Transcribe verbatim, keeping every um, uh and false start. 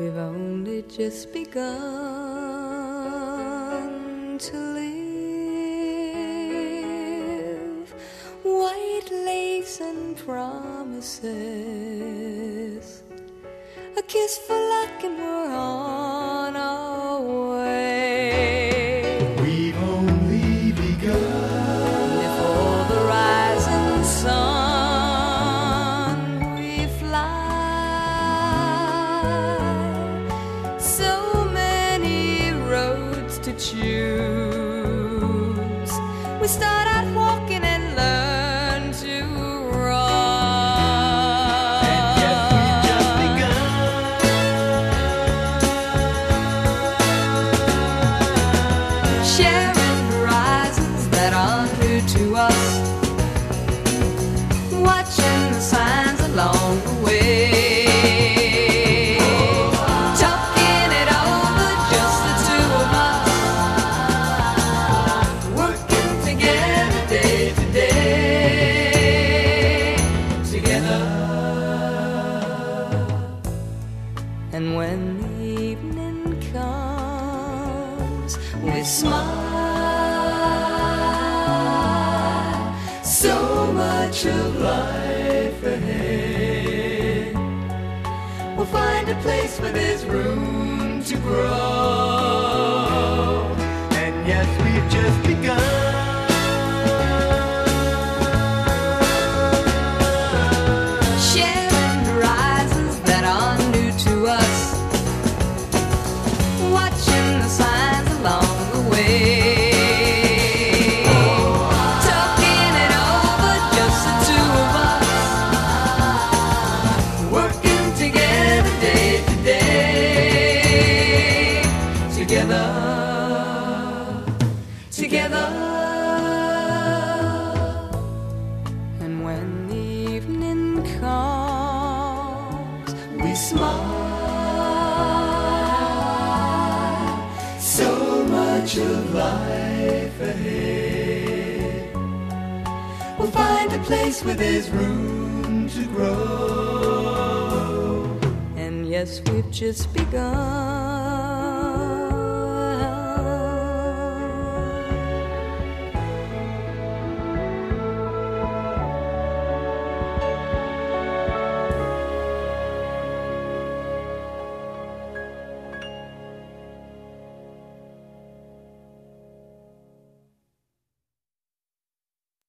we've only just begun to live. White lace and promises, a kiss for luck and we're on our way. We've only begun. Before the rising sun we fly. So many roads to choose. We start out walking and learn to run. And yet we've just begun. Sharing horizons that are new to us, watching the signs along the way, talking it over, just the two of us, working together day to day, together. And when the evening comes, we smile. So much of life ahead. We'll find a place where there's room to grow. And yes, we've just begun. Sharing horizons that are new to us, watching the signs along the way, talking it over, just the two of us, working together day to day, together, together. And when the evening comes, we smile. So much of life ahead. We'll find a place where there's room to grow. And yes, we've just begun.